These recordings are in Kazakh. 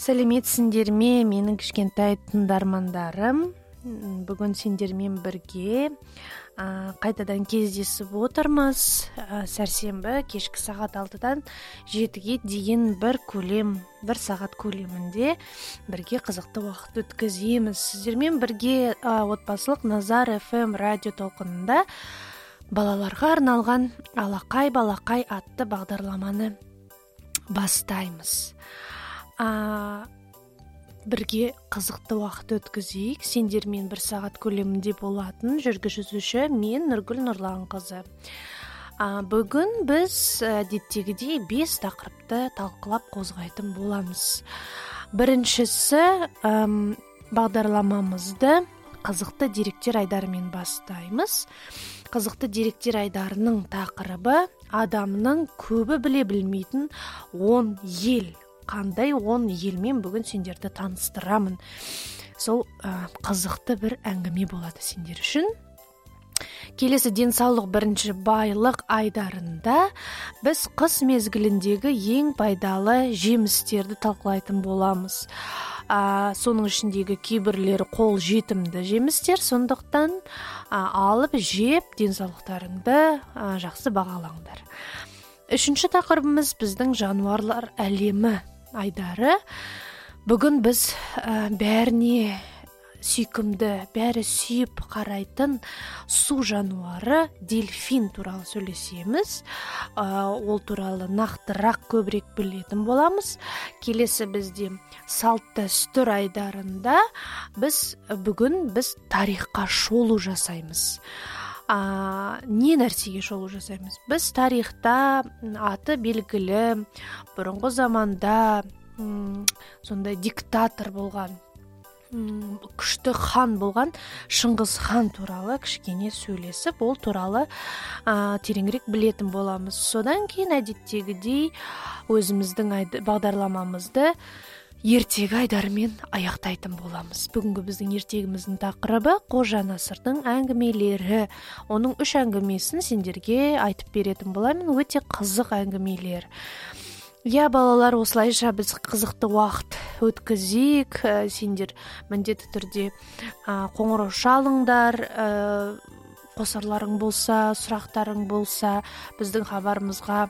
Сәлеметсіңдер ме, менің кішкентай тыңдармандарым. Бүгін сендермен бірге қайтадан кездесіп отырмыз. Сәрсенбі кешкі сағат 6-дан 7-ге дейін бір сағат көлемінде бірге қызықты уақыт өткіземіз. Сіздермен бірге отбасылық Назар FM радио толқынында балаларға арналған Алақай балақай атты бағдарламаны бастаймыз. Бірге қызықты уақыт өткізейік. Сендермен бір сағат көлемінде болатын жүргізуші мен Нұргүл Нұрланқызы. Бүгін біз әдеттегідей 5 тақырыпты талқылап қозғайтын боламыз. Біріншісі, бағдарламамызды қызықты деректер айдарымен бастаймыз. Қызықты деректер айдарының тақырыбы адамның көбі біле білмейтін 10 ел. Қандай 10 елмен бүгін сендерді таныстырамын. Сол қызықты бір әңгіме болады сендер үшін. Келесі денсаулық бірінші байлық айдарында біз қыс мезгіліндегі ең пайдалы жемістерді талқылайтын боламыз. Соның ішіндегі кейбірлері қол жетімді жемістер, сондықтан алып жеп денсаулықтарыңды жақсы бағалаңдар. Үшінші тақырыбымыз біздің жануарлар әлемі айдары. Бүгін біз бәріне сүйкімді, бәрі сүйіп қарайтын су жануары дельфин туралы сөйлесеміз. Ол туралы нақтырақ көбірек білетін боламыз. Келесі бізде салт дәстүр айдарында бүгін біз тарихқа шолу жасаймыз. Не нәрсеге шолу жасаймыз? Біз тарихта аты белгілі, бұрынғы заманда сондай диктатор болған, күшті хан болған Шыңғыс хан туралы кішкене сөйлесіп, ол туралы тереңірек білетін боламыз. Содан кейін әдеттегідей өзіміздің бағдарламамызды ертегі айдарымен аяқтайтын боламыз. Бүгінгі біздің ертегіміздің тақырыбы Қожа Насырдың әңгімелері. Оның 3 әңгімесін сендерге айтып беретін боламын. Өте қызық әңгімелер. Балалар, осылайша біз қызықты уақыт өткізейік. Сендер міндетті түрде қоңырау шалыңдар, қосарларың болса, сұрақтарың болса, біздің хабарымызға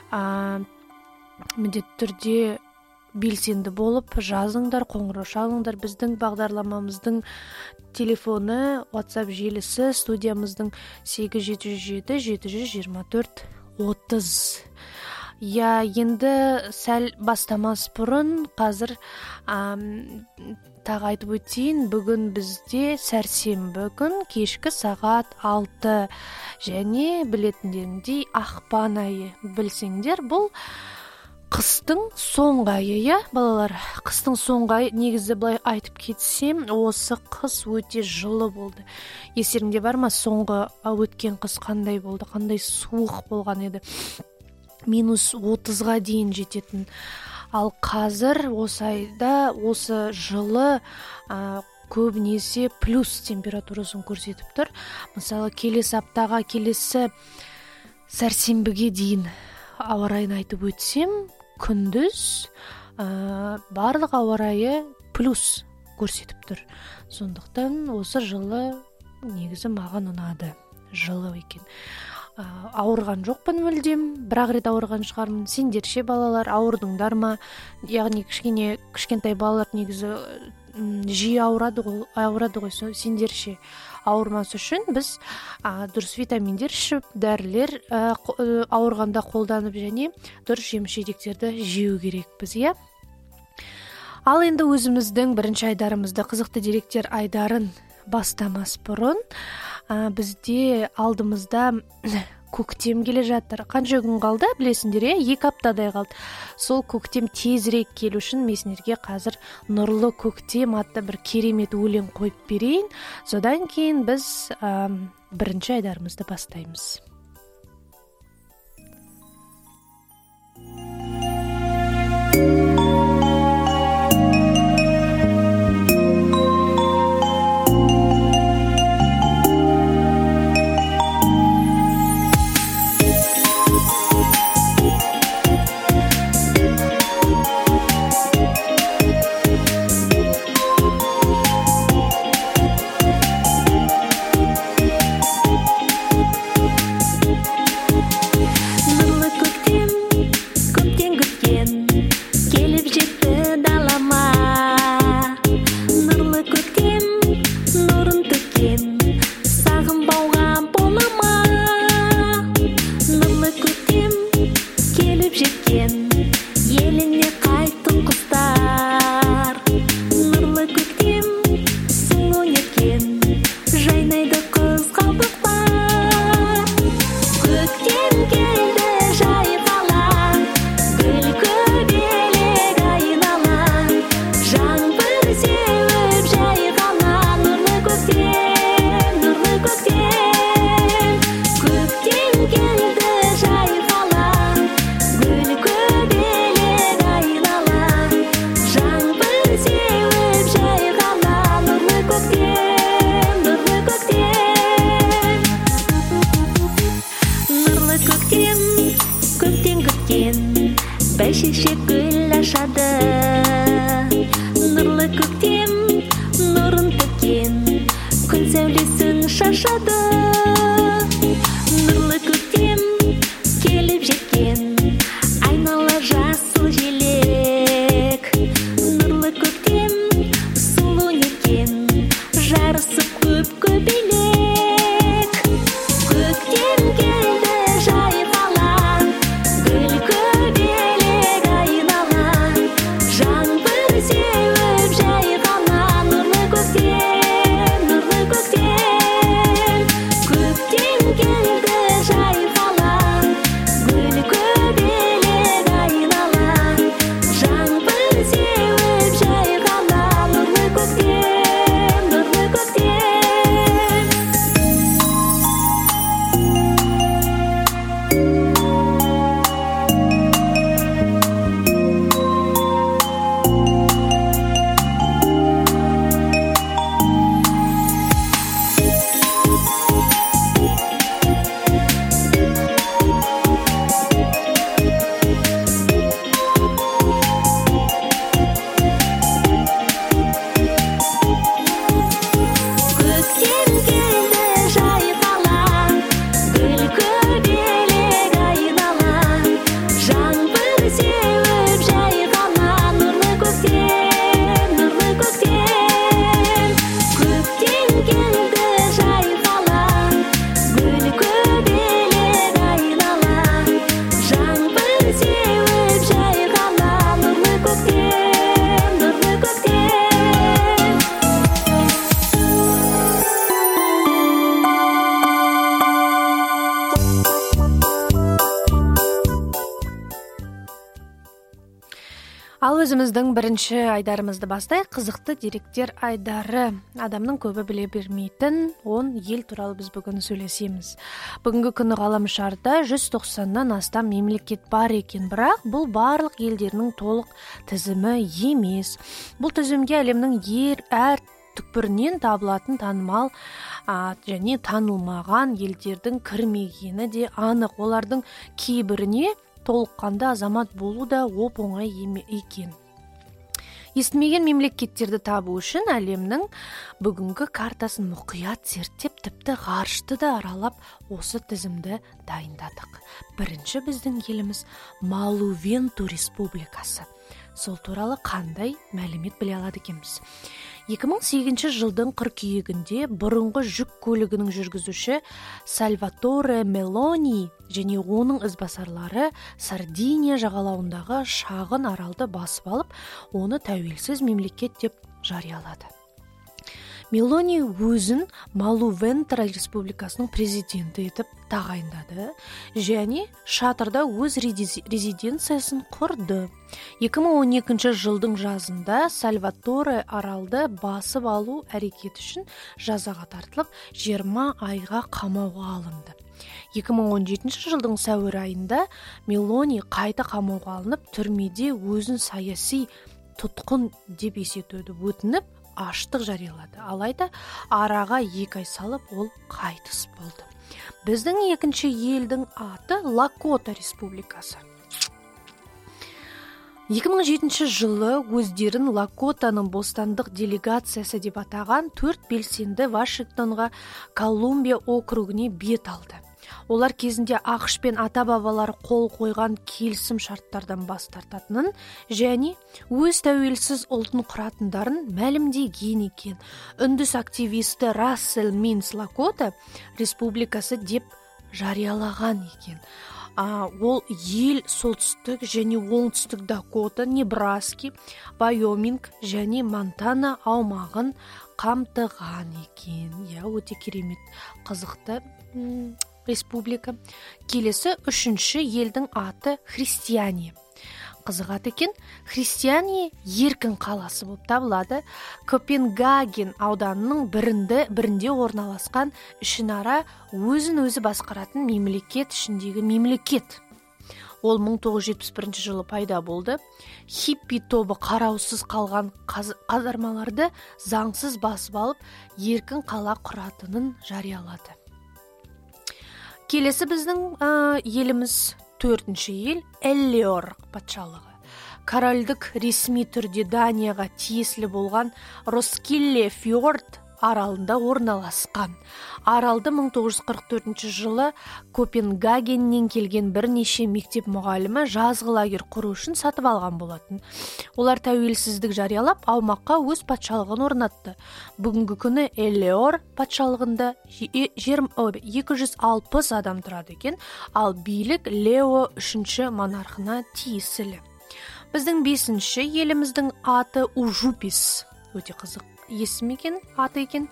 міндетті түрде белсенді болып жазыңдар, қоңырау шалыңдар. Біздің бағдарламамыздың телефоны, WhatsApp желісі студиямыздың 877-724-30. Енді сәл бастамас бұрын қазір тағы айтып өтейін. Бүгін бізде сәрсенбі күн кешкі сағат 6 және білетіндеріңдей ақпан айы. Білсеңдер, бұл қыстың соңғы айы, балалар. Қыстың соңғы айы, негізі былай айтып кетсем, осы қыс өте жылы болды. Естеріңде бар ма, соңғы өткен қыс қандай болды, қандай суық болған еді. -30-ға дейін жететін. Ал қазір осы айда, осы жылы көбінесе плюс температурасын көрсетіп тұр. Мысалы, келесі аптаға, келесі сәрсенбіге дейін ауа райын айтып өтсем, күндіз барлық ауа райы плюс көрсетіп тұр. Сондықтан осы жылы негізі маған ұнады. Жылы екен. Ауырған жоқпын мүлдем, бір-ақ рет ауырған шығармын. Сендерше балалар ауырдыңдар ма? Яғни кішкентай балалар негізі жиі ауырады ғой. Сендерше ауырмас үшін біз дұрыс витаминдер ішіп, дәрілер ауырғанда қолданып және дұрыс жеміс-жидектерді жеу керекпіз, Ал енді өзіміздің бірінші айдарымызды, қызықты деректер айдарын бастамас бұрын, бізде алдымызда көктем келе жатыр. Қанша күн қалды, білесіңдер, 2 аптадай қалды. Сол көктем тезірек келу үшін мен сендерге қазір нұрлы көктем атты бір керемет өлең қойып берейін. Содан кейін біз бірінші айдарымызды бастаймыз. шешек гүл ашады. Нұрлы көктем нұрын төккен, күн сәулесін шашады. Нұрлы көктем келіп жеткен, айнала жасыл желек. Нұрлы көктем сұлу некен, жарысып көп көбелек. Көктем келді жайқала, гүл көбелек айнала. Жаңбыр сеуіп жайғана, нұрлы көктем, нұрлы көктем. Көктем келді жайқала, гүл көбелек айнала. Жаңбыр сеуіп жайғана, нұрлы көктем, нұрлы көктем. Көктем келді жайқала, гүл көбелек айнала. Жаңбыр сеуіп жайғана, нұрлы көктем, нұрлы көктем. Көктем келді жайқала, гүл көбелек айнала. Жаңбыр сеуіп жайғана, нұрлы көктем, нұрлы көктем. Ал өзіміздің бірінші айдарымызды бастайық. Қызықты деректер айдары. Адамның көбі біле бермейтін 10 ел туралы біз бүгін сөйлесеміз. Бүгінгі күні ғаламшарда 190-нан астам мемлекет бар екен, бірақ бұл барлық елдерінің толық тізімі емес. Бұл тізімге әлемнің әр түкпірінен табылатын танымал және танылмаған елдердің кірмегені де анық. Олардың кейбіріне толыққанды азамат болу да оп-оңай екен. Естімеген мемлекеттерді табу үшін әлемнің бүгінгі картасын мұқият зерттеп, тіпті ғарышты да аралап, осы тізімді дайындадық. Бірінші біздің еліміз Малувенту Республикасы. Сол туралы қандай мәлімет біле алады екенбіз? 2008 жылдың қыркүйегінде бұрынғы жүк көлігінің жүргізуші Сальваторе Мелони және оның ізбасарлары Сардиния жағалауындағы шағын аралды басып алып, оны тәуелсіз мемлекет деп жариялады. Мелони өзін Малувенту Республикасының президенті етіп тағайындады және шатырда өз резиденциясын құрды. 2012 жылдың жазында Сальваторе аралды басып алу әрекеті үшін жазаға тартылып, 20 айға қамауға алынды. 2017 жылдың сәуір айында Мелони қайта қамауға алынып, түрмеде өзін саяси тұтқын деп есептеуді өтініп, аштық жариялады. Алайда араға 2 ай салып, ол қайтыс болды. Біздің екінші елдің аты Лакота Республикасы. 2007 жылы өздерін Лакотаның бостандық делегациясы деп атаған 4 белсенді Вашингтонға Колумбия округіне бет алды. Олар кезінде ақш пен ата-бабалары қол қойған келісім шарттардан бас тартатынын және өз тәуелсіз ұлтын құратындарын мәлімдеген екен. Үндіс активисті Рассел Минс Лакота Республикасы деп жариялаған екен. Ол ел солтүстік және оңтүстік Дакота, Небраски, Вайоминг және Монтана аумағын қамтыған екен. Өте керемет, қызықты республика. Келесі үшінші елдің аты Христиания. Қызығат екен, Христиания еркін қаласы болып табылады. Копенгаген ауданының бірінде орналасқан ішінара өзін-өзі басқаратын мемлекет ішіндегі мемлекет. Ол 1971 жылы пайда болды. Хиппи тобы қараусыз қалған қазармаларды заңсыз басып алып, еркін қала құратынын жариялады. Келесі біздің еліміз 4 ел Эллиор патшалығы. Корольдік ресми түрде Данияға тиесілі болған Роскилле фьорд аралында орналасқан. Аралды 1944 жылы Копенгагеннен келген бірнеше мектеп мұғалімі жазғы лагерь құру үшін сатып алған болатын. Олар тәуелсіздік жариялап, аумаққа өз патшалығын орнатты. Бүгінгі күні Эллиор патшалығында 260 адам тұрады екен, ал билік Лео 3 монархына тиесілі. Біздің 5-ші еліміздің аты Ужупис. Өте қызық есім екен, аты екен.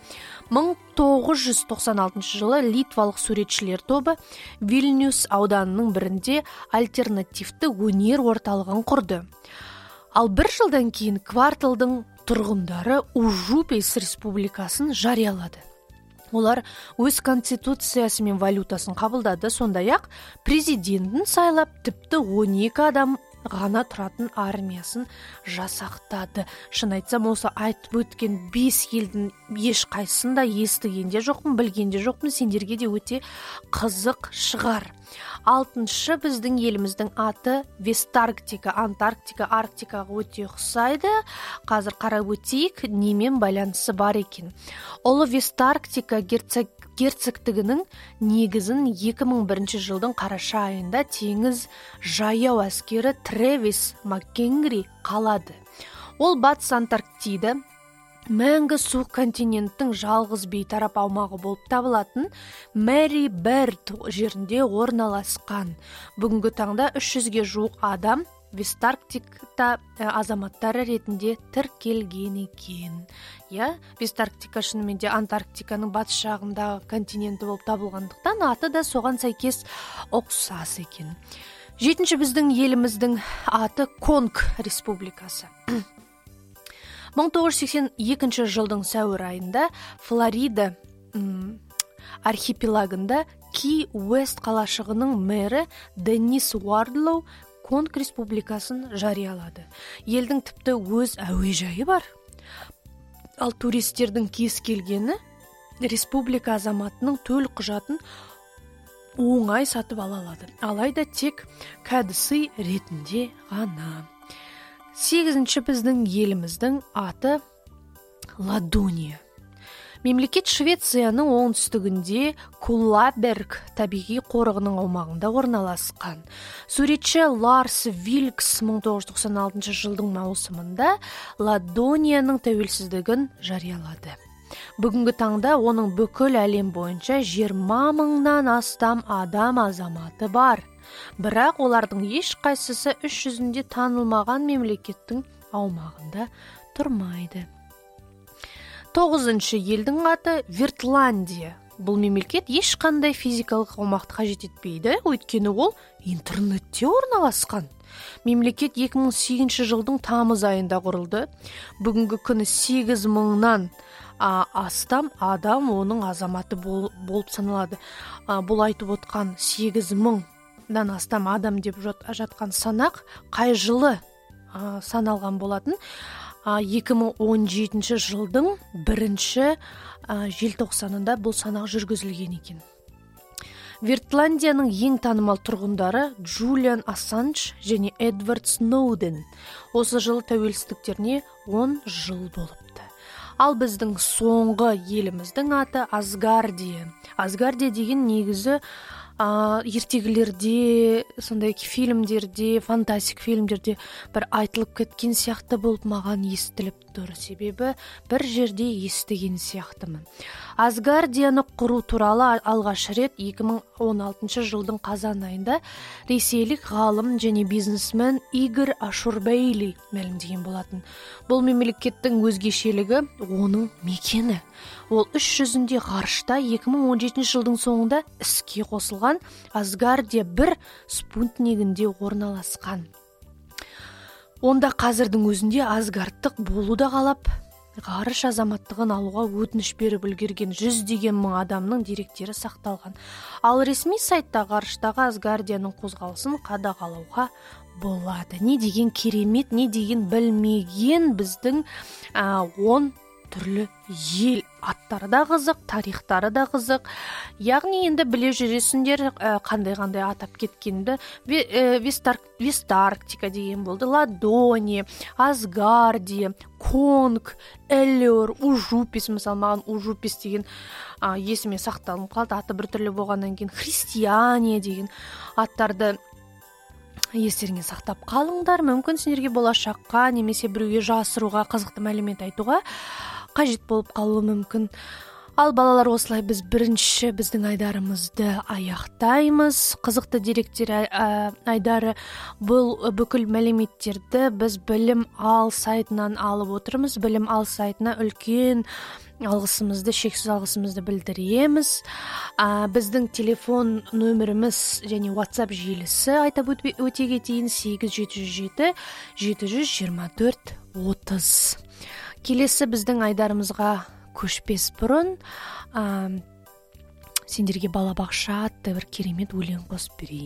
1996 жылы литвалық суретшілер тобы Вильнюс ауданының бірінде альтернативті өнер орталығын құрды. Ал бір жылдан кейін кварталдың тұрғындары Ужупис республикасын жариялады. Олар өз конституциясы мен валютасын қабылдады, сондай-ақ президентін сайлап, тіпті 12 адам ғана тұратын армиясын жасақтады. Шын айтсам, осы айтып өткен 5 елдің ешқайсысын да естігенде жоқпын, білгенде жоқпын. Сендерге де өте қызық шығар. 6-шы біздің еліміздің аты Вестарктика. Антарктика, Арктикаға өте ұқсайды. Қазір қарап өтейік, немен байланысы бар екен. Ұлы Вестарктика герцогтігінің негізін 2001 жылдың қараша айында теңіз жаяу әскері Трэвис Маккенгри қалады. Ол батыс Антарктида, мәңгі суық континенттің жалғыз бейтарап аумағы болып табылатын Мэри Бэрд жерінде орналасқан. Бүгінгі таңда 300-ге жуық адам Вестарктикта азаматтары ретінде тіркелген екен. Вестарктика шынымен де Антарктиканың батыс жағындағы континенті болып табылғандықтан аты да соған сәйкес ұқсас екен. 7-ші біздің еліміздің аты Конг республикасы. 1982 жылдың сәуір айында Флорида архипелагында Ки-Уэст қалашығының мэрі Деннис Уордлоу Конг республикасын жариялады. Елдің тіпті өз әуежайы бар. Ал туристердің кез келгені республика азаматының төл құжатын оңай сатып ала алады. Алайда тек кәдісі ретінде ғана. 8-ші біздің еліміздің аты Ладония. Мемлекет Швецияның оңтүстігінде Куллаберг табиғи қорығының аумағында орналасқан. Суретші Ларс Вилкс 1996 жылдың маусымында Ладонияның тәуелсіздігін жариялады. Бүгінгі таңда оның бүкіл әлем бойынша 20 мыңнан астам адам азаматы бар. Бірақ олардың ешқайсысы 300-інде танылмаған мемлекеттің аумағында тұрмайды. 9-шы елдің аты Вертландия. Бұл мемлекет ешқандай физикалық аумақты қажет етпейді, өйткені ол интернетте орналасқан. Мемлекет 2008 жылдың тамыз айында құрылды. Бүгінгі күні 8 мыңнан астам адам оның азаматы болып саналады. Бұл айтып отқан 8 мыңнан астам адам деп жатқан санақ қай жылы саналған болатын? 2017 жылдың 1-ші желтоқсанында бұл санақ жүргізілген екен. Вертландияның ең танымал тұрғындары Джулиан Ассанж және Эдвард Сноуден. Осы жылы тәуелсіздіктеріне 10 жыл болыпты. Ал біздің соңғы еліміздің аты Асгардия. Асгардия деген негізі ертегілерде, сондай фильмдерде, фантастик фильмдерде бір айтылып кеткен сияқты болып маған естіліп тұр. Себебі бір жерде естіген сияқтымын. Асгардияны құру туралы алғаш рет 2016 жылдың қазан айында ресейлік ғалым және бизнесмен Игорь Ашурбейли мәлімдеген болатын. Бұл мемлекеттің өзгешелігі оның мекені. Ол 300-інде ғарышта 2017 жылдың соңында іске қосылған Асгардия 1 спутнигінде орналасқан. Онда қазірдің өзінде Асгардтық болу да қалап, ғарыш азаматтығын алуға өтініш беріп үлгерген 100 мың адамның деректері сақталған. Ал ресми сайтта ғарыштағы Асгардияның қозғалысын қадағалауға болады. Не деген керемет, не деген білмеген біздің 10 түрлі ел аттары да қызық, тарихтары да қызық. Яғни енді біле жүресіңдер қандай атап кеткенді. Вестарктика деген болды, Ладония, Асгардия, Конг, Эллиор, Ужупис. Мысалы, маған Ужупис деген есіме сақталып қалды, аты біртүрлі болғаннан кейін. Христиания деген аттарды естеріңе сақтап қалыңдар. Мүмкін сендерге болашаққа немесе біреуге жасыруға, қызықты мәлімет айтуға қажет болып қалуы мүмкін. Ал балалар, осылай біз бірінші біздің айдарымызды аяқтаймыз. Қызықты деректер айдары бұл бүкіл мәліметтерді біз Білім Ал сайтынан алып отырмыз. Білім Ал сайтына үлкен шексіз алғысымызды білдіреміз. Біздің телефон нөміріміз және WhatsApp желісі айтып өте кетейін: 8707 724 30. Келесі біздің айдарымызға көшпес бұрын сендерге балабақша атты бір керемет өлең қосып берейін.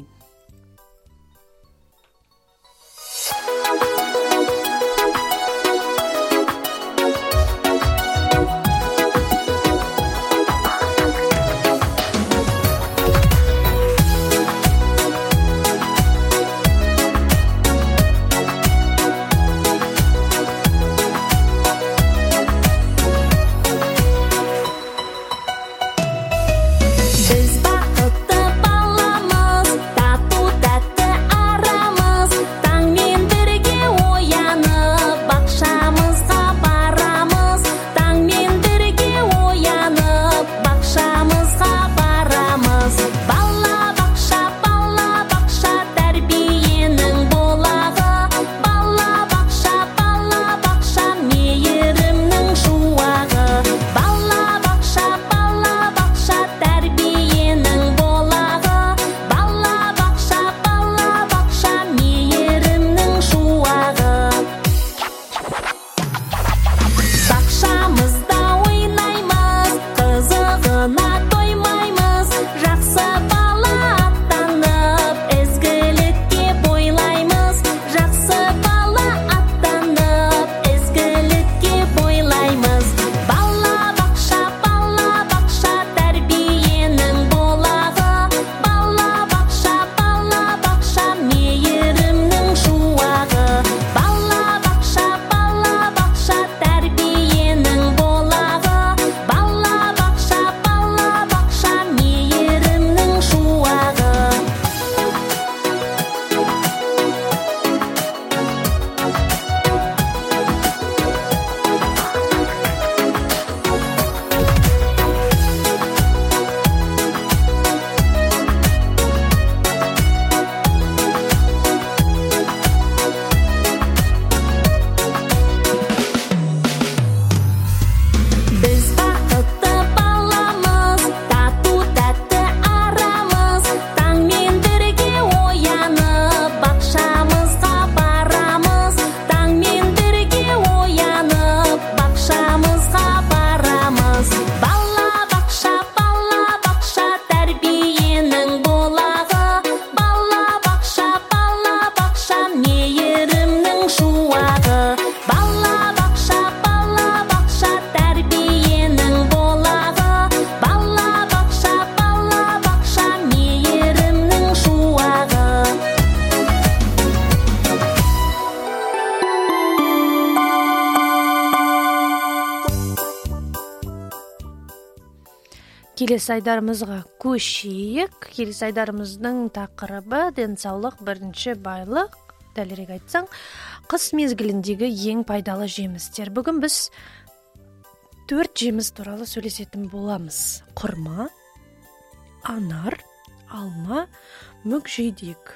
Келесі айдарымызға көшейік. Келесі айдарымыздың тақырыбы денсаулық, бірінші байлық. Дәлірек айтсаң, қыс мезгіліндегі ең пайдалы жемістер. Бүгін біз 4 жеміс туралы сөйлесетін боламыз. Құрма, анар, алма, мүкжидек.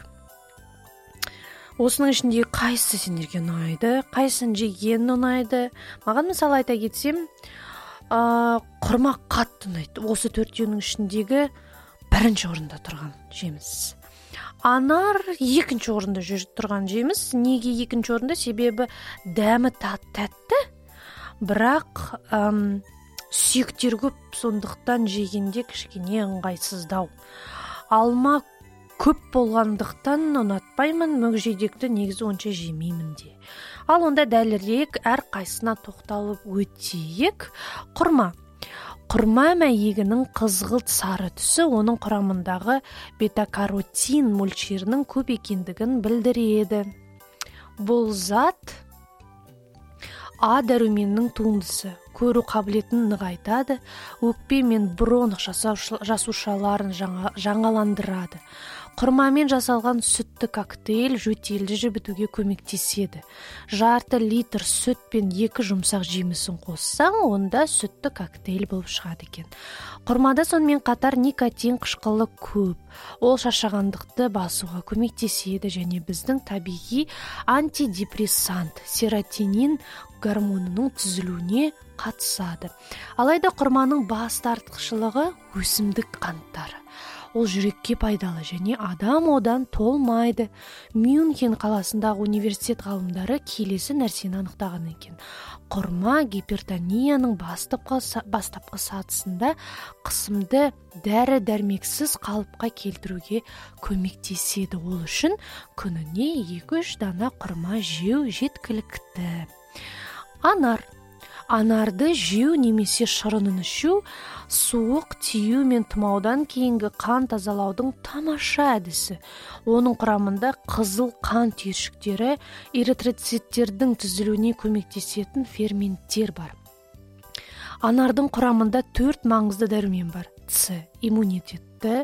Осының ішінде қайсы сендерге ұнайды, қайсын жеген ұнайды? Маған мысалы айта кетсем, құрма қатты ұнайды. Осы 4-інің ішіндегі бірінші орында тұрған жеміс. Анар екінші орында тұрған жеміс. Неге екінші орында? Себебі дәмі тәтті, бірақ сүйектер көп, сондықтан жегенде кішкене ыңғайсыздау. Алма көп болғандықтан ұнатпаймын, мүкжидекті негізі онша жемеймін де. Ал онда дәлірек әр қайсына тоқталып өтейік. Құрма. Құрма мәйегінің қызғылт сары түсі оның құрамындағы бета-каротин мөлшерінің көп екендігін білдіреді. Бұл зат А дәруменінің туындысы, көру қабілетін нығайтады, өкпе мен бронх жасушаларын жаңаландырады. Құрмамен жасалған сүтті коктейль жөтелді жібітуге көмектеседі. Жарты литр сүт пен 2 жұмсақ жемісін қоссаң, онда сүтті коктейль болып шығады екен. Құрмада сонымен қатар никотин қышқылы көп. Ол шаршағандықты басуға көмектеседі және біздің табиғи антидепрессант серотонин гормонының түзілуіне қатысады. Алайда құрманың басты артықшылығы өсімдік қанттары. Ол жүрекке пайдалы және адам одан толмайды. Мюнхен қаласындағы университет ғалымдары келесі нәрсені анықтаған екен. Құрма гипертонияның бастапқы сатысында қысымды дәрі-дәрмексіз қалыпқа келтіруге көмектеседі. Ол үшін күніне 2-3 дана құрма жеу жеткілікті. Анарды жеу немесе шырынын ішу суық тию мен тұмаудан кейінгі қан тазалаудың тамаша әдісі. Оның құрамында қызыл қан түйіршіктері, эритроциттердің түзілуіне көмектесетін ферменттер бар. Анардың құрамында 4 маңызды дәрумен бар. С. Иммунитетті,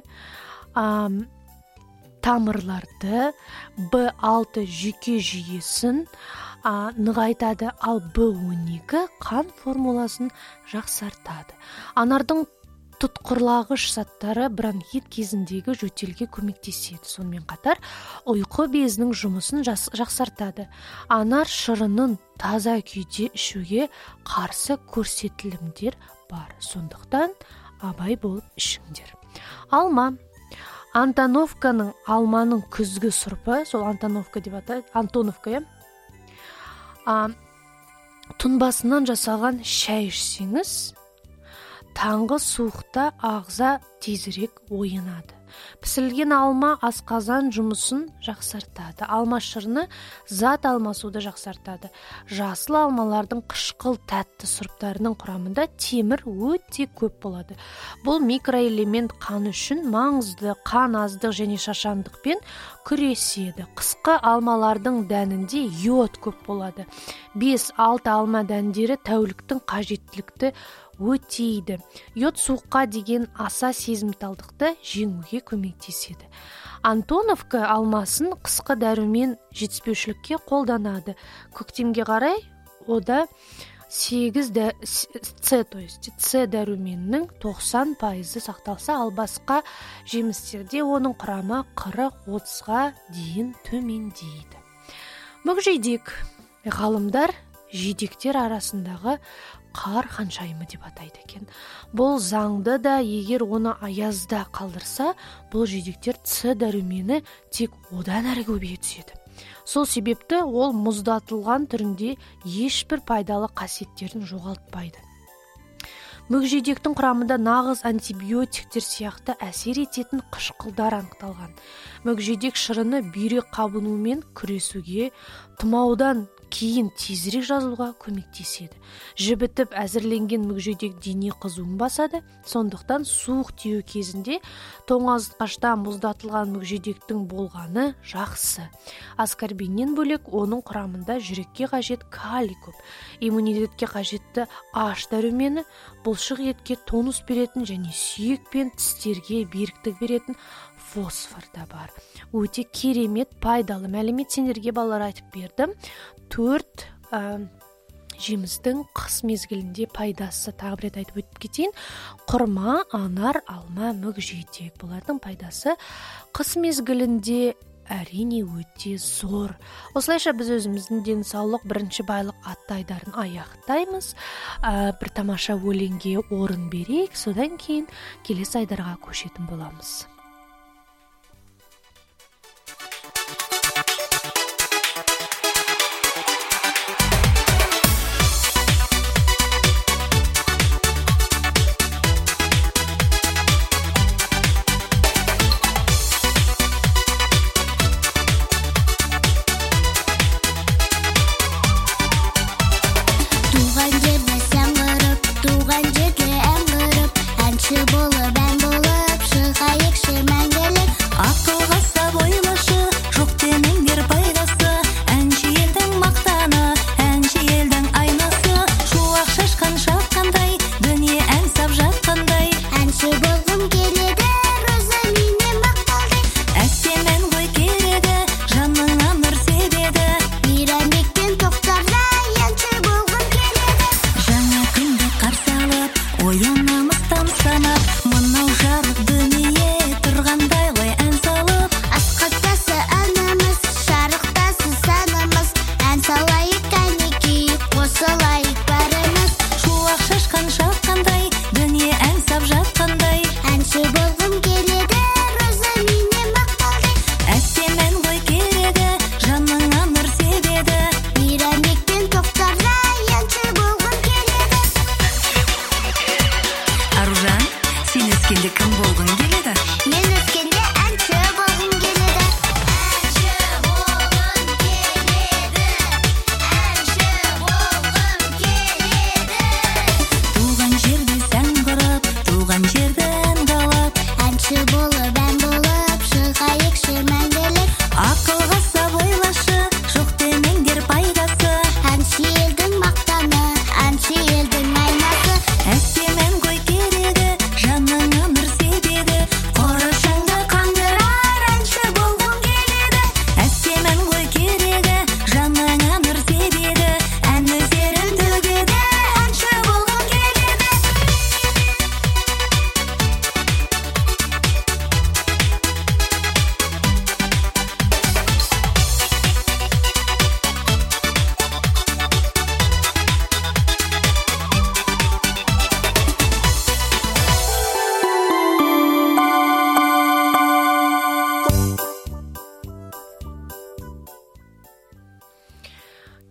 тамырларды, Б6 жүйке жүйесін нығайтады, ал Б12 қан формуласын жақсартады. Анардың тұтқырлағыш заттары бронхит кезіндегі жөтелге көмектеседі. Сонымен қатар ұйқы безінің жұмысын жақсартады. Анар шырынын таза күйде ішуге қарсы көрсетілімдер бар. Сондықтан абай болып ішіңдер. Алма. Антоновканың алманың күзгі сұрпы, сол Антоновка деп атайды, Антоновка, тұнбасынан жасалған шәй ішсеңіз, таңғы суықта ағза тезірек оянады. Пісілген алма асқазан жұмысын жақсартады. Алма шырыны зат алмасуды жақсартады. Жасыл алмалардың қышқыл тәтті сұрыптарының құрамында темір өте көп болады. Бұл микроэлемент қан үшін маңызды, қан аздық және шашандықпен күреседі. Қысқы алмалардың дәнінде йод көп болады. 5-6 алма дәндері тәуліктің қажеттілікті өтейді. Йод суыққа деген аса сезімталдықты жеңуге көмектеседі. Антоновка алмасын қысқы дәрумен жетіспеушілікке қолданады. Көктемге қарай ода 8 С дәруменнің 90% сақталса, ал басқа жемістерде оның құрамы 40-30-ға дейін төмендейді. Мүкжидек. Ғалымдар жидектер арасындағы қар ханшайымы деп атайды екен. Бұл заңды да, егер оны аязда қалдырса, бұл жидектер С дәрумені тек одан әрі көбейе түседі. Сол себепті ол мұздатылған түрінде ешбір пайдалы қасиеттерін жоғалтпайды. Мүкжидектің құрамында нағыз антибиотиктер сияқты әсер ететін қышқылдар анықталған. Мүкжидек шырыны бүйрек қабынуымен күресуге, тұмаудан кейін тезірек жазылуға көмектеседі. Жібітіп әзірленген мүкжидек дене қызуын басады, сондықтан суық тию кезінде тоңазытқышта мұздатылған мүкжидектің болғаны жақсы. Аскорбиннен бөлек оның құрамында жүрекке қажет калий көп. Иммунитетке қажетті H дәрумені, бұлшық етке тонус беретін және сүйек пен тістерге беріктік беретін фосфор да бар. Өте керемет пайдалы мәлімет сендерге балалар айтып бердім. 4 жемістің қыс мезгілінде пайдасы тағы бір рет айтып өтіп кетейін. Құрма, анар, алма, мүкжидек. Бұлардың пайдасы қыс мезгілінде әрине өте зор. Осылайша біз өзіміздің денсаулық бірінші байлық атты айдарын аяқтаймыз. Бір тамаша өлеңге орын берейік, содан кейін келесі айдарға көшетін боламыз. Туған жерде сән құрып, туған жерге ән құрып,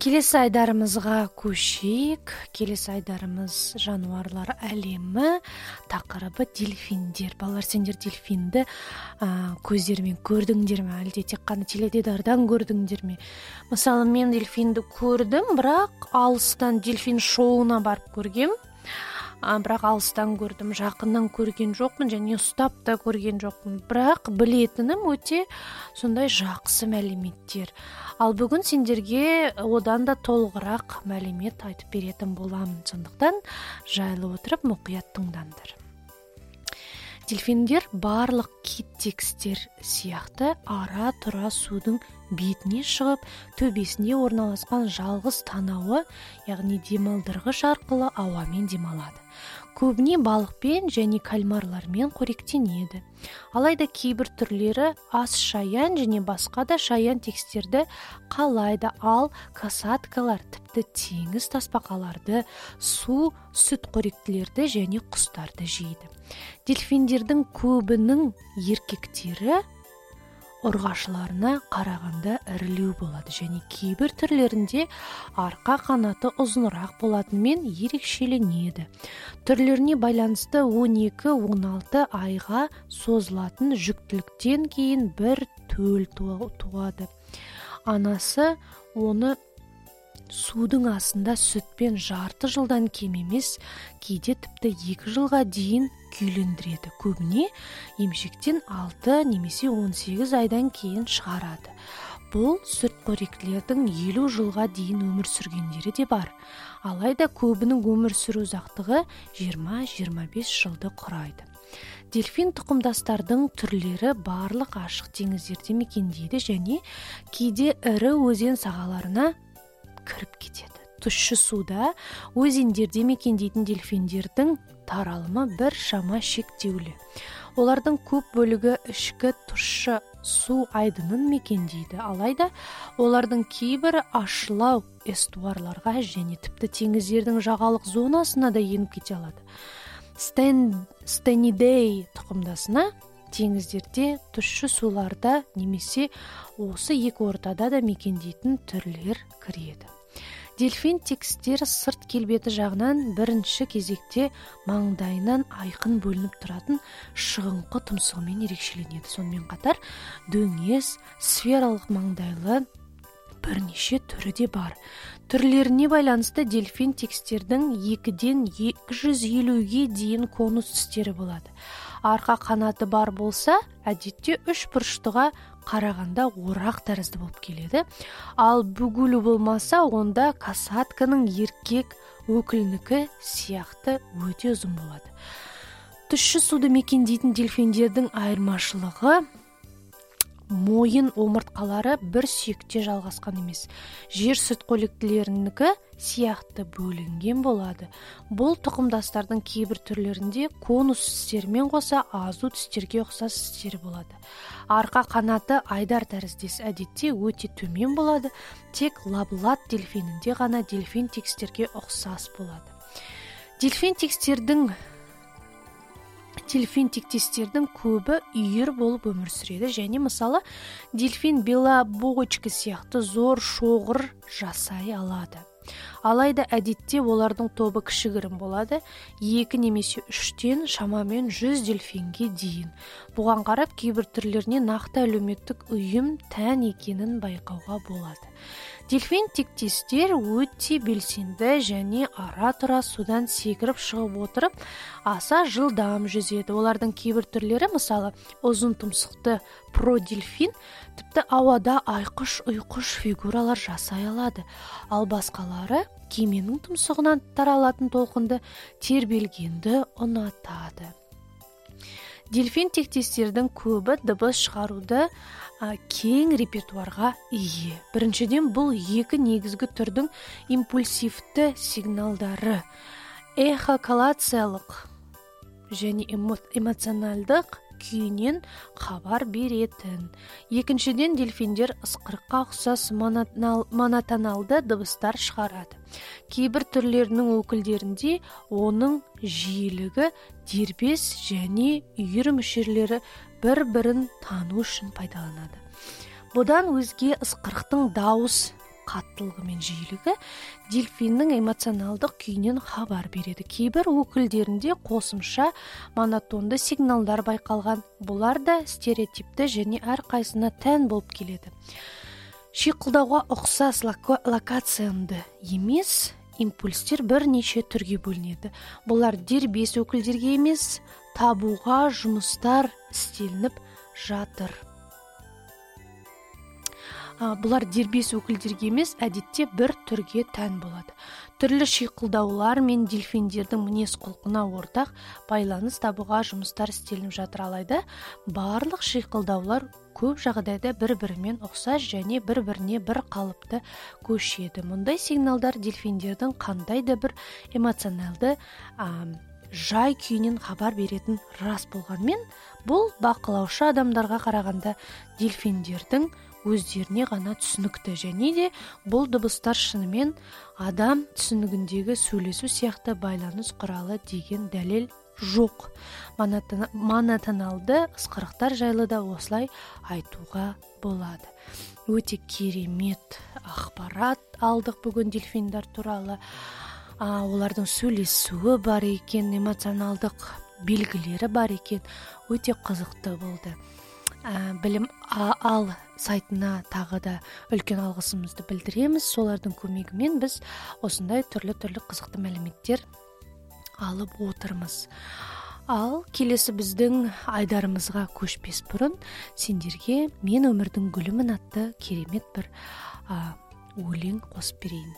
келесі айдарымызға көшейік. Келесі айдарымыз жануарлар әлемі, тақырыбы дельфиндер. Балалар, сендер дельфинді көздермен көрдіңдер ме, әлде тек қана теледидардан көрдіңдер ме? Мысалы, мен дельфинді көрдім, бірақ алыстан дельфин шоуына барып көргем. Бірақ алыстан көрдім, жақыннан көрген жоқпын, және ұстап та көрген жоқпын. Бірақ білетінім өте сондай жақсы мәліметтер. Ал бүгін сендерге одан да толығырақ мәлімет айтып беретін боламын. Сондықтан жайлы отырып мұқият тыңдаңдар. Дельфиндер барлық киттекстер сияқты ара-тұра судың бетіне шығып, төбесінде орналасқан жалғыз танауы, яғни демалдырғыш арқылы ауамен демалады. Көбіне балықпен және кальмарлармен қоректенеді. Алайда кейбір түрлері ас шаян және басқа да шаян текстерді қалайды, ал касаткалар тіпті теңіз тасбақаларды, су сүтқоректілерді және құстарды жейді. Дельфиндердің көбінің еркектері ұрғашыларына қарағанда ірілеу болады, және кейбір түрлерінде арқа қанаты ұзынырақ болатынымен ерекшеленеді. Түрлеріне байланысты 12-16 айға созылатын жүктіліктен кейін бір төл туады. Анасы оны судың астында сүтпен жарты жылдан кем емес, кейде тіпті 2 жылға дейін күйлендіреді. Көбіне емшектен 6 немесе 18 айдан кейін шығарады. Бұл сүтқоректілердің 50 жылға дейін өмір сүргендері де бар. Алайда көбінің өмір сүру ұзақтығы 20-25 жылды құрайды. Дельфин тұқымдастардың түрлері барлық ашық теңіздерде мекендейді және кейде ірі өзен сағаларына кіріп кетеді. Тұщы суда, өзендерде мекендейтін дельфиндердің таралымы бір шама шектеулі. Олардың көп бөлігі ішкі тұщы су айдынын мекендейді. Алайда олардың кейбірі ащылау эстуарларға және тіпті теңіздердің жағалық зонасына да еніп кете алады. Стенидей тұқымдасына теңіздерде, тұщы суларда немесе осы екі ортада да мекендейтін түрлер кіреді. Дельфин текстер сырт келбеті жағынан бірінші кезекте маңдайынан айқын бөлініп тұратын шығыңқы тұмсығымен ерекшеленеді. Сонымен қатар дөңес, сфералық маңдайлы бірнеше түрі де бар. Түрлеріне байланысты дельфин текстердің 2-ден 250-ге дейін конус тістері болады. Арқа қанаты бар болса, әдетте 3 бұрыштыға қарағанда орақ тәрізді болып келеді. Ал бүгілі болмаса, онда касатканың еркек өкілінікі сияқты өте ұзын болады. Тұщы суды мекендейтін дельфиндердің айырмашылығы мойын омыртқалары бір сүйекте жалғасқан емес. Жер сүтқоректілерінікі сияқты бөлінген болады. Бұл тұқымдастардың кейбір түрлерінде конус тістермен қоса азу тістерге ұқсас тістері болады. Арқа қанаты айдар тәріздес, әдетте өте төмен болады. Тек лаблат дельфинінде ғана дельфин текстерге ұқсас болады. Дельфин тектестердің көбі үйір болып өмір сүреді, және мысалы дельфин белобочка сияқты зор шоғыр жасай алады. Алайда әдетте олардың тобы кішігірім болады, 2 немесе 3-тен шамамен 100 дельфинге дейін. Бұған қарап кейбір түрлеріне нақты әлеуметтік ұйым тән екенін байқауға болады. Дельфин тектестер өте белсенді және ара-тұра судан секіріп шығып отырып, аса жылдам жүзеді. Олардың кейбір түрлері, мысалы, ұзын тұмсықты продельфин, тіпті ауада айқыш-ұйқыш фигуралар жасай алады. Ал басқалары кеменің тұмсығынан таралатын толқынды тербелгенді ұнатады. Дельфин тектестердің көбі дыбыс шығаруды кең репертуарға ие. Біріншіден, бұл 2 негізгі түрдің импульсивті сигналдары, эхокалациялық және эмоционалдық күйінен хабар беретін. Екіншіден, дельфиндер ысқырыққа ұқсас монотоналды дыбыстар шығарады. Кейбір түрлерінің өкілдерінде оның жиілігі дербес және үйір мүшелері бір-бірін тану үшін пайдаланады. Бұдан өзге ысқырықтың дауыс каттылыгы менен жиілігі дельфиннің эмоционалдық күйінен хабар береді. Кейбір өкілдерінде қосымша монотонды сигналдар байқалған. Бұлар да стереотипті және әрқайсына тән болып келеді. Шиқылдауға ұқсас локационды емес импульстер бірнеше түрге бөлінеді. Бұлар дербес өкілдерге емес, табуға жұмыстар істелініп жатыр. Бұлар дербес өкілдерге емес, әдетте бір түрге тән болады. Түрлі шиқылдаулар мен дельфиндердің мінез құлқына ортақ байланыс табуға жұмыстар істелініп жатыр. Алайда барлық шиқылдаулар көп жағдайда бір-бірімен ұқсас және бір-біріне бір қалыпты көшеді. Мұндай сигналдар дельфиндердің қандай да бір эмоционалды жай күйінен хабар беретін рас болғанмен, бұл бақылаушы адамдарға қарағанда дельфиндердің өздеріне ғана түсінікті, және де бұл дыбыстар шынымен адам түсінігіндегі сөйлесу сияқты байланыс құралы деген дәлел жоқ. Монотоналды ысқырықтар жайлы да осылай айтуға болады. Өте керемет ақпарат алдық бүгін дельфиндар туралы. Олардың сөйлесуі бар екен, эмоционалдық белгілері бар екен. Өте қызықты болды. Білім ал сайтына тағы да үлкен алғысымызды білдіреміз. Солардың көмегімен біз осындай түрлі қызықты мәліметтер алып отырмыз. Ал келесі біздің айдарымызға көшпес бұрын сендерге "Мен өмірдің гүлімін" атты керемет бір өлең қосып берейін.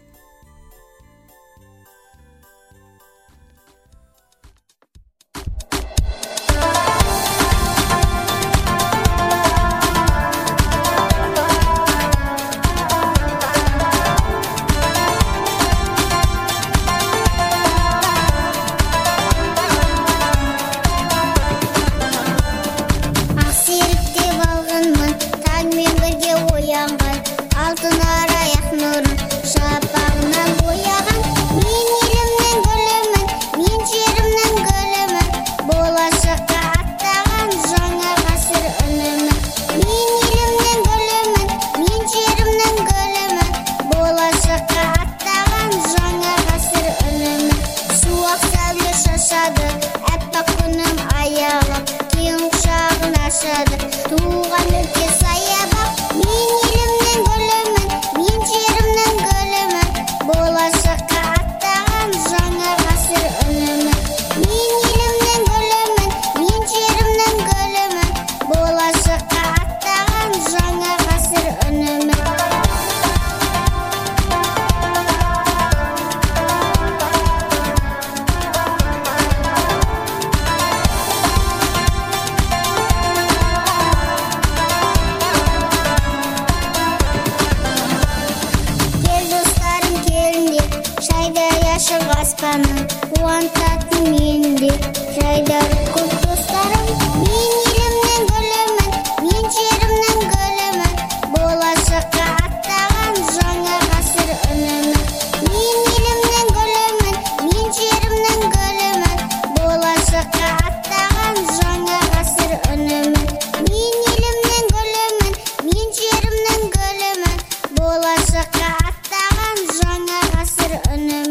Қуантатын менде жайдары көп достарым. Мен елімнің гүлімін, мен жерімнің гүлімін, болашаққа аттаған жаңа ғасыр үнімін. Мен елімнің гүлімін, мен жерімнің гүлімін, болашаққа аттаған жаңа ғасыр үнімін. Мен елімнің гүлімін, мен жерімнің гүлімін, болашаққа аттаған жаңа ғасыр үнімін.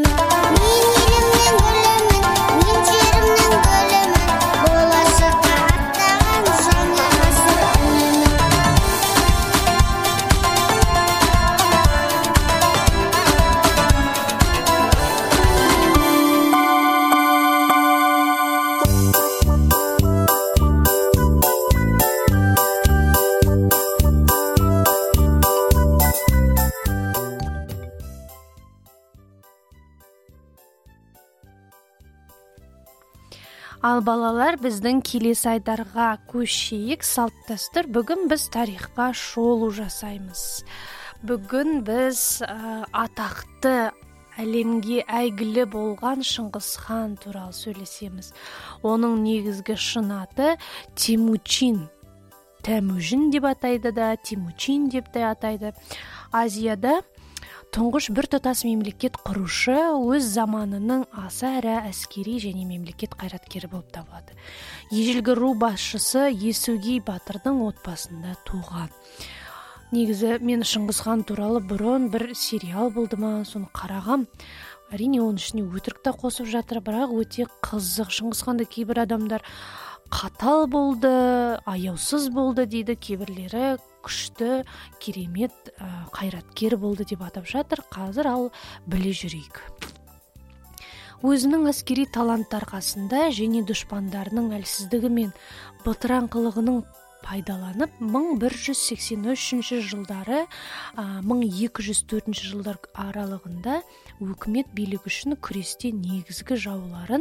Ал балалар, біздің келесі айдарға көшейік. Салт дәстүр, бүгін біз тарихқа шолу жасаймыз. Бүгін біз атақты, әлемге әйгілі болған Шыңғыс хан туралы сөйлесеміз. Оның негізгі шын аты Темучин. Темужин деп атайды да, Темучин деп те атайды. Азияда тұңғыш бір тұтас мемлекет құрушы, өз заманының аса ірі әскери және мемлекет қайраткері болып табылады. Ежелгі ру басшысы Есугей батырдың отбасында туған. негізі мен Шыңғыс хан туралы бұрын бір сериал болды ма, соны қарағам. Әрине оның ішіне өтірік та қосып жатыр, бірақ өте қызық. Шыңғыс ханды кейбір адамдар қатал болды, аяусыз болды дейді, кейбірлері күшті, керемет қайраткер болды деп атап жатыр. Қазір ал біле жүрейік. Өзінің әскери таланты арқасында және дұшпандарының әлсіздігі мен бытыраңқылығының пайдаланып 1183 жылдары 1204 жылдар аралығында өкімет билігі үшін күресте негізгі жауларын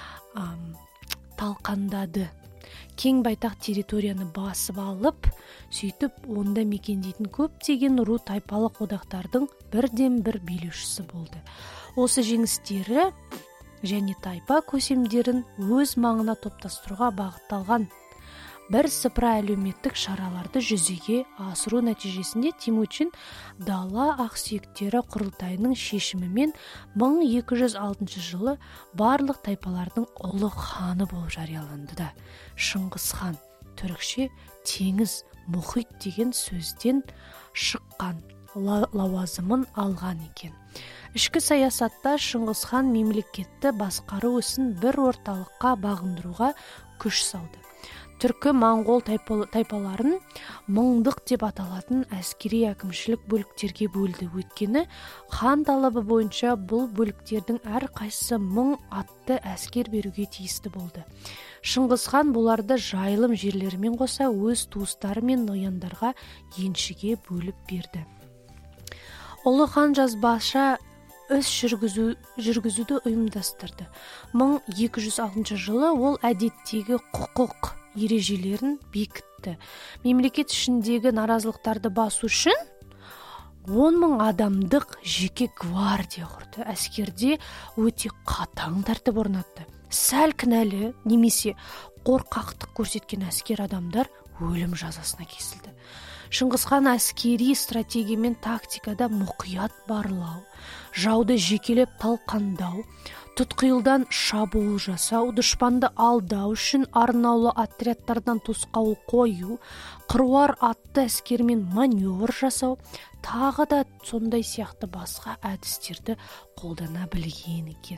талқандады. Кең байтақ территорияны басып алып, сөйтіп онда мекендейтін көптеген ру тайпалық одақтардың бірден бір билеушісі болды. Осы жеңістері және тайпа көсемдерін өз маңына топтастыруға бағытталған бірсыпыра әлеуметтік шараларды жүзеге асыру нәтижесінде Темучин дала ақсүйектері құрылтайының шешімімен 1206 жылы барлық тайпалардың ұлы ханы болып жарияланды да. Шыңғыс хан, түрікше теңіз, мұхит деген сөзден шыққан лауазымын алған екен. Ішкі саясатта Шыңғыс хан мемлекетті басқару ісін бір орталыққа бағындыруға күш салды. Түркі моңғол тайпаларын мыңдық деп аталатын әскери әкімшілік бөліктерге бөлді. Өйткені хан талабы бойынша бұл бөліктердің әрқайсысы 1000 атты әскер беруге тиісті болды. Шыңғыс хан бұларды жайылым жерлерімен қоса өз туыстары мен нояндарға еншіге бөліп берді. Ұлы хан жазбаша іс жүргізуді ұйымдастырды. 1206 жылы ол әдеттегі құқық ережелерін бекітті. Мемлекет ішіндегі наразылықтарды басу үшін 10.000 адамдық жеке гвардия құрды. Әскерде өте қатаң тәртіп орнатты. Сәл кінәлі немесе қорқақтық көрсеткен әскер адамдар өлім жазасына кесілді. Шыңғыс хан әскери стратегия мен тактикада мұқият барлау, жауды жекелеп талқандау, тұтқиылдан шабуыл жасау, дұшпанды алдау үшін арнаулы отрядтардан тосқауыл қою, қыруар атты әскермен маневр жасау, тағы да сондай сияқты басқа әдістерді қолдана білген екен.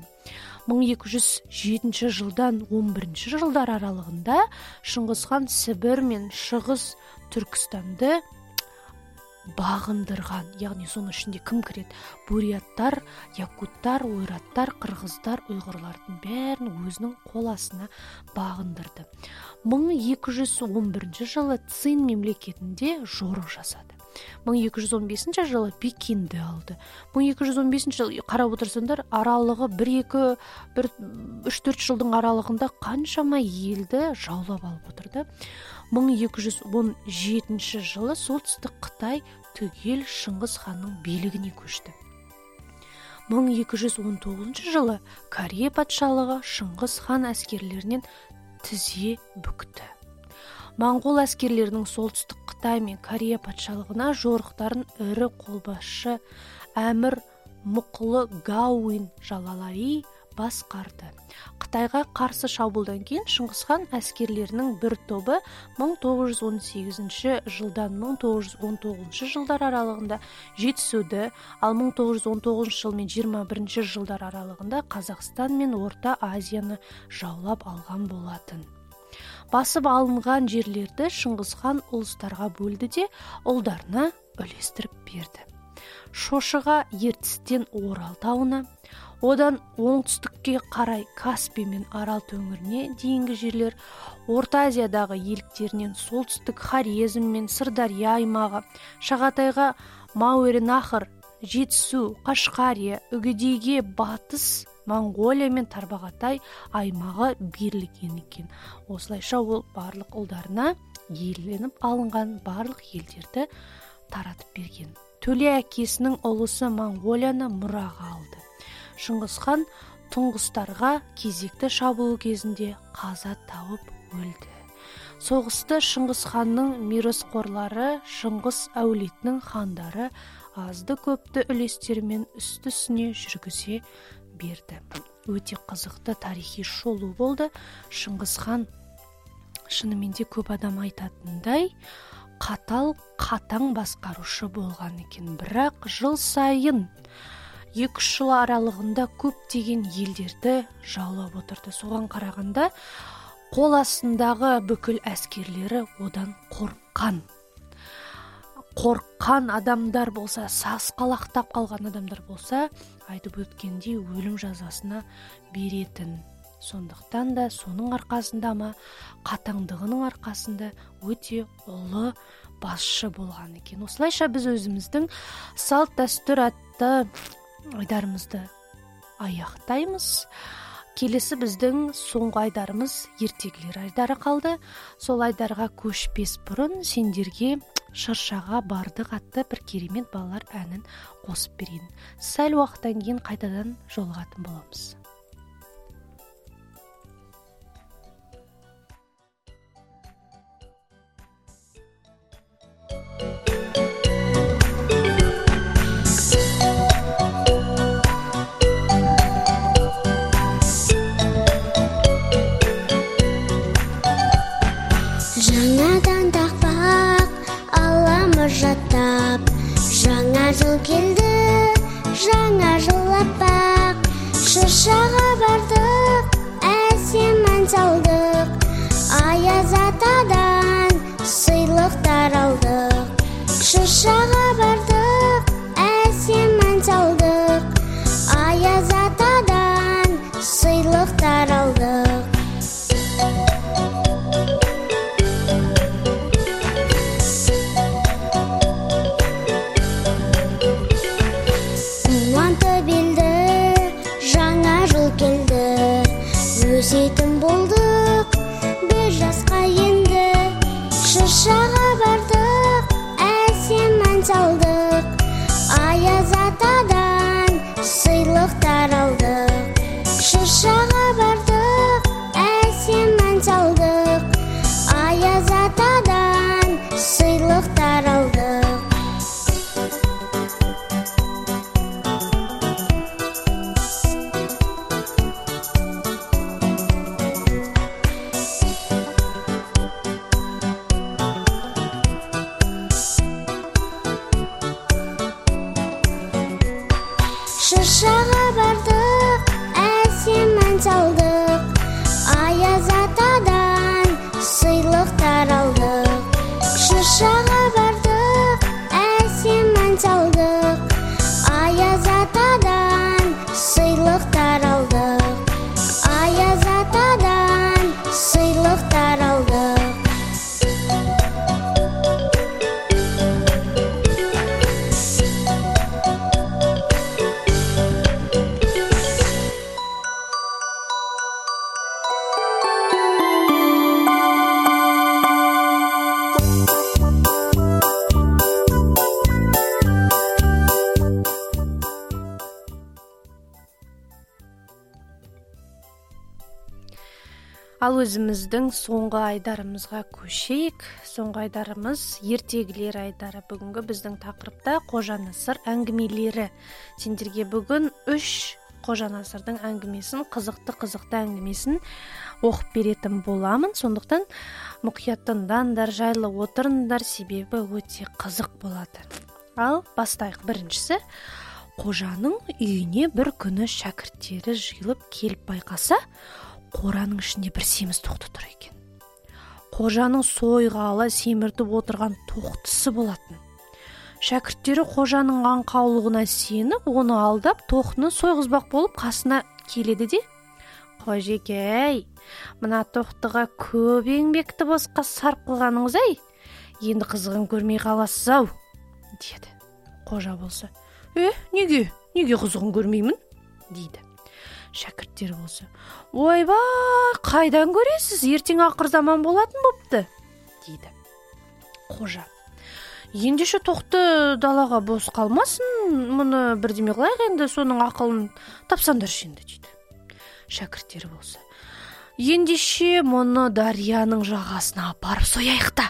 1207 жылдан 11 жылдар аралығында Шыңғыс хан Сібір мен Шығыс Түркістанды бағындырған, яғни соның ішінде кім кіреді? Буряттар, якуттар, ойраттар, қырғыздар, ұйғырлардың бәрін өзінің қол астына бағындырды. 1211 жылы Цин мемлекетінде жорық жасады. 1215 жылы Пекинді алды. 1215 жылы қарап отырсаңдар, аралығы 3-4 жылдың аралығында қаншама елді жаулап алып отырды. 1217 жылы солтүстік Қытай түгел Шыңғыс ханның билігіне көшті. 1219 жылы Корея патшалығы Шыңғыс хан әскерлерінен тізе бүкті. Моңғол әскерлерінің солтүстік Қытай мен Корея патшалығына жорықтарын ірі қолбасшы әмір Мұқлы Гауин Жалалаи басқарды. Қытайға қарсы шабуылдан кейін Шыңғыс хан әскерлерінің бір тобы 1918 жылдан 1919 жылдар аралығында Жетісуды, ал 1919 жыл мен 21 жылдар аралығында Қазақстан мен Орта Азияны жаулап алған болатын. Басып алынған жерлерді Шыңғыс хан ұлыстарға бөлді де ұлдарына үлестіріп берді. Шошыға ертістен Орал тауына, одан оңтүстікке қарай Каспий мен Арал төңіріне дейінгі жерлер, Орта Азиядағы еліктерінен солтүстік Хорезм мен Сырдария аймағы, Шағатайға Мауереннахр, Жетісу, Қашқария, Үгедейге батыс Монғолия мен Тарбағатай аймағы берілген екен. Осылайша ол барлық ұлдарына иеленіп алынған барлық елдерді таратып берген. Төле әкесінің ұлысы Монғолияны мұраға алды. Шыңғыс хан тұңғыстарға кезекті шабуыл кезінде қаза тауып өлді. Соғысты Шыңғыс ханның мирасқорлары, Шыңғыс әулетінің хандары азды көпті үлестермен үсті-үстіне жүргізе берді. Өте қызықты тарихи шолу болды. Шыңғыс хан шынымен де көп адам айтатындай қатаң басқарушы болған екен. Бірақ жыл сайын 2-3 жыл аралығында көптеген елдерді жаулап отырды. Соған қарағанда қол астындағы бүкіл әскерлері одан қорыққан адамдар болса, сасқалақтап қалған адамдар болса, айтып өткендей өлім жазасына беретін. Сондықтан да соның арқасында қатаңдығының арқасында өте ұлы басшы болған екен. Осылайша біз өзіміздің салт дәстүр атты айдарымызды аяқтаймыз. Келесі біздің соңғы айдарымыз ертегілер айдары қалды. Сол айдарға көшпес бұрын сендерге шыршаға бардық атты бір керемет балалар әнін қосып берейін. Сәл уақыттан кейін қайтадан жолығатын боламыз. Жаңадан тақпақ аламыз жаттап, жаңа жыл келді, жаңа жыл аппақ. Шыршаға бардық, әсем ән салдық, аяз атадан сыйлықтар алдық. Шыршаға бардық, әсем ән салдық, аяз атадан сыйлықтар алдық. Өсетін болдық, бір жасқа енді. Шыршаға бардық, әсем ән салдық, аяз атадан сыйлықтар алдық. Шыршаға бардық, әсем ән салдық, аяз атадан сыйлықтар алдық. Шыршаға бардық, әсем ән салдық, аяз атадан сыйлықтар алдық. Шыршаға бардық, әсем ән салдық, аяз атадан сыйлықтар алдық. Аяз атадан сыйлықтар алдық. Ал өзіміздің соңғы айдарымызға көшейік. Соңғы айдарымыз ертегілер айдары. Бүгінгі біздің тақырыпта Қожа Насыр әңгімелері. Сендерге бүгін 3 Қожа Насырдың әңгімесін, қызықты әңгімесін оқып беретін боламын. Сондықтан мұқият тыңдаңдар, жайлы отырыңдар, себебі өте қызық болады. Ал бастайық. Біріншісі, қожаның үйіне бір күні шәкірттері жиылып келіп байқаса, қораның ішінде бір семіз тоқты тұр екен. Қожаның сойғалы семіртіп отырған тоқтысы болатын. Шәкірттері қожаның аңқаулығына сеніп, оны алдап, тоқтыны сойғызбақ болып қасына келеді де: "Қожекей, мына тоқтыға көп еңбекті босқа сарп қылғаныңыз-ай, енді қызығын көрмей қаласыз-ау", деді. Қожа болса: неге қызығын көрмеймін?" дейді. Шәкірттер болса: "Ойбай, қайдан көресіз, ертең ақыр заман болатын бопты", дейді. Қожа: "Ендеше тоқты далаға бос қалмасын, мұны бірдеме қылайық, енді соның ақылын тапсаңдаршы енді", дейді. Шәкірттер болса: "Ендеше мұны дарияның жағасына апарып сояйық та,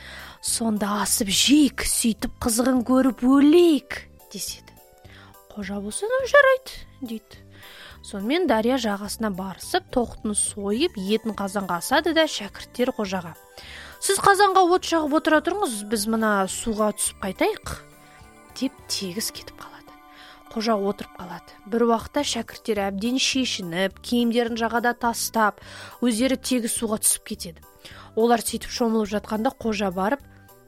сонда асып жейік, сөйтіп қызығын көріп өлейік", деседі. Қожа болса: "Жарайды", дейді. Сонымен дария жағасына барысып, тоқтыны сойып, етін қазанға асады да шәкірттер қожаға: сіз қазанға от жағып отыра тұрыңыз, біз мына суға түсіп қайтайық деп тегіс кетіп қалады. Қожа отырып қалады. Бір уақытта шәкірттер әбден шешініп, киімдерін жағада тастап, өздері тегіс суға түсіп кетеді. Олар сөйтіп шомылып жатқанда қожа барып,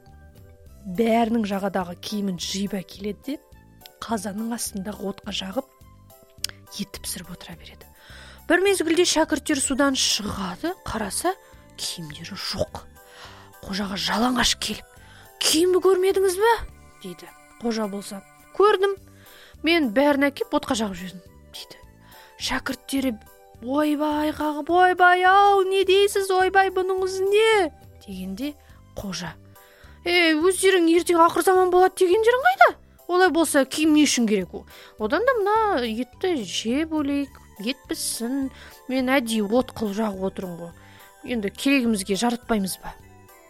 бәрінің жағадағы киімін жиып әкеледі де, қазанның астындағы отқа жағып, ет пісіріп отыра береді. Бір мезгілде шәкірттер судан шығады, қараса, киімдері жоқ. Қожаға жалаңаш келіп, киімді көрмедіңіз бе? дейді. Қожа болса, көрдім, мен бәрін әкеп отқа жағып жүрдім, дейді. Шәкірттері ойбай қағып, ойбай ау, не дейсіз, ойбай бұныңыз не? Дегенде қожа, өздерің ертең ақыр заман болады дегендерің қайда? Олай болса киім не үшін керек? Одан да мына етті жеп өлейік, ет піссін, мен әдейі от қылып жағып отырмын ғой. Енді керегімізге жаратпаймыз ба?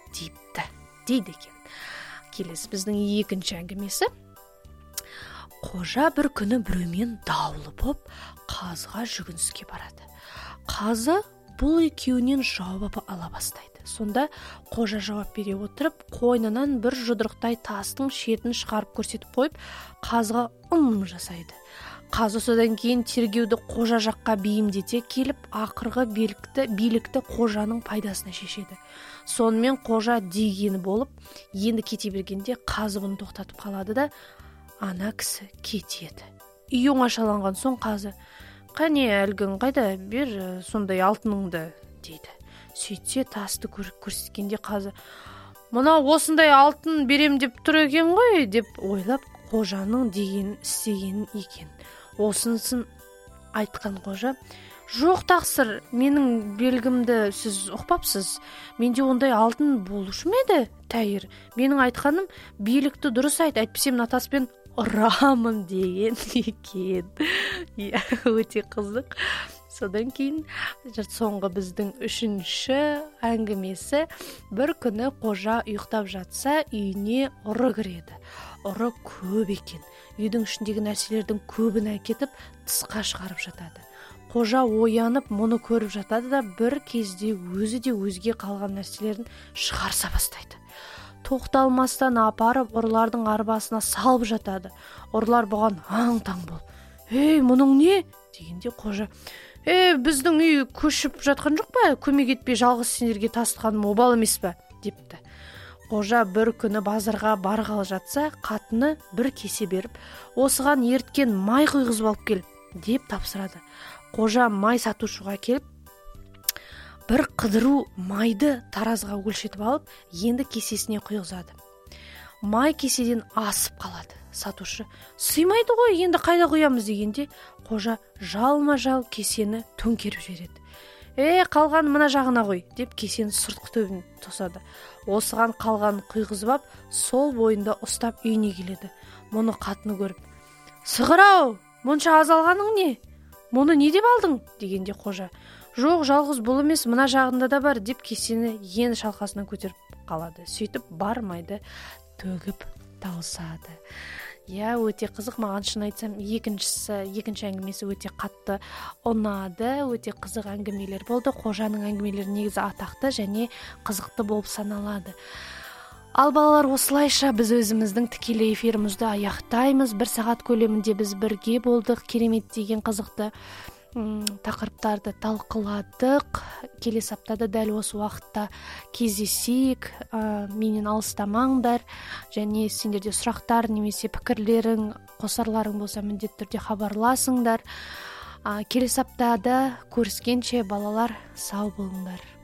дейді екен. Келесі біздің екінші әңгімесі. Қожа бір күні біреумен даулы боп, қазға жүгініске барады. Қазы бұл екеуінен жауап ала бастайды. Сонда қожа жауап бере отырып, қойнынан бір жұдырықтай тастың шетін шығарып көрсетіп қойып, қазға жасайды. Қазы содан кейін тергеуді қожа жаққа бейімдете келіп, ақырғы билікті қожаның пайдасына шешеді. Сонымен қожа дегені болып, енді кете бергенде қазы бұны тоқтатып қалады да, ана кісі кетеді. Үй оңашаланған соң қазы, қане әлгің қайда, бер сондай алтыныңды, дейді. Сөйтсе тасты көрсеткенде қазы, мына осындай алтын берем деп тұр екен ғой, деп ойлап қожаның деген істеген екен. Осынысын айтқан қожа, жоқ тақсыр, менің белгімді сіз ұқпапсыз, менде ондай алтын болушы ма еді, тәйір? Менің айтқаным билікті дұрыс айт, әйтпесе мына таспен ұрамын деген екен. Өте қызық. Содан кейін соңғы біздің үшінші әңгімесі, бір күні қожа ұйықтап жатса, үйіне ұры кіреді. Ұры көп екен. Үйдің ішіндегі нәрселердің көбін әкетіп, тысқа шығарып жатады. Қожа оянып, мұны көріп жатады да, бір кезде өзі де өзге қалған нәрселерін шығарса бастайды. Тоқталмастан апарып, ұрылардың арбасына салып жатады. Ұрылар бұған аң-таң болып, мұның не? Дегенде қожа, біздің үй көшіп жатқан жоқ па? Көмек етпей жалғыз сендерге тастағаным обал емес пе? Депті. Қожа бір күні базарға барғалы жатса, қатыны бір кесе беріп, осыған ерткен май құйғызып алып кел, деп тапсырады. Қожа май сатушыға келіп, бір қыдыру майды таразға өлшетіп алып, енді кесесіне құйғызады. Май кеседен асып қалады. Сатушы, сыймайды ғой, енді қайда құямыз дегенде, қожа жалма-жал кесені төңкеріп жібереді. Қалған мына жағына қой, деп кесені сыртқы төбін тосады. Осыған қалғанын құйғызып ап, сол бойында ұстап үйіне келеді. Мұны қатыны көріп, сығыр-ау, мұнша азалғаның не? Мұны не деп алдың? Дегенде қожа, жоқ, жалғыз бұл емес, мына жағында да бар, деп кесені енді шалқасынан көтеріп қалады. Сөйтіп бар майды төгіп тауысады. Өте қызық, маған шын айтсам, екінші әңгімесі өте қатты ұнады, өте қызық әңгімелер болды. Қожаның әңгімелері негізі атақты және қызықты болып саналады. Ал балалар, осылайша біз өзіміздің тікелей эфирімізді аяқтаймыз. 1 сағат көлемінде біз бірге болдық, керемет деген қызықты тақырыптарды талқыладық. Келесі аптада дәл осы уақытта кездесейік. Менен алыстамаңдар, және сендерде сұрақтар немесе пікірлерің, қосарларың болса, міндетті түрде хабарласыңдар. Келесі аптада көріскенше балалар, сау болыңдар.